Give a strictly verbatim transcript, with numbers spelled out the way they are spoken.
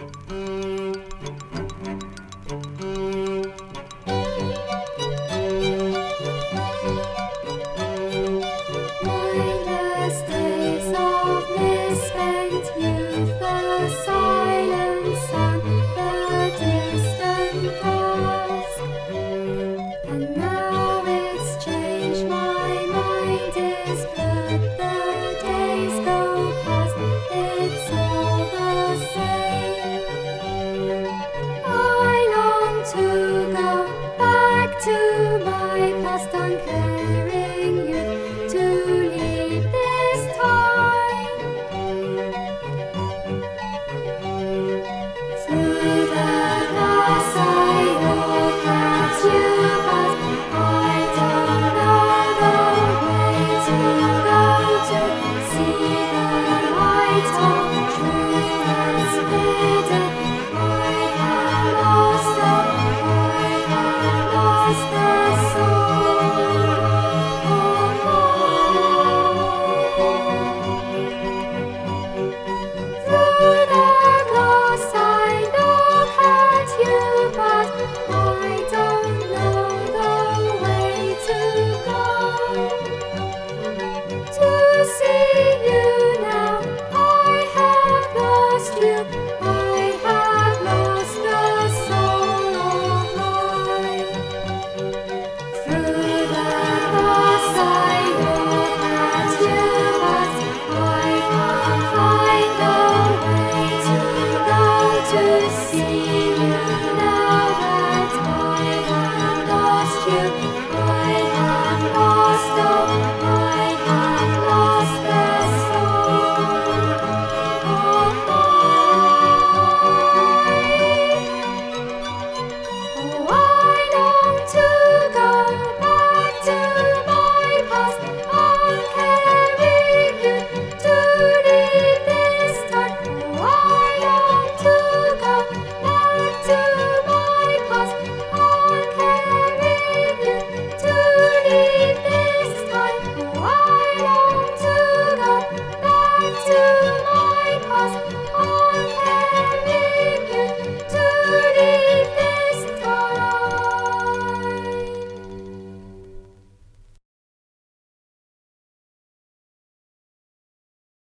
Mindless days of misspent youth, the silence and the distant dusk. And now it's changed, my mind is blurred, the days go past, it's all the same. I long to go back to my past uncaring youth, to leave this time. Through the glass I look at you, but I don't know the way to go to see the light of truth that's hidden. I have lost the, I have lost the soul of all. Through the glass I look at you, but I don't know the way to go. To see you now, I have lost you.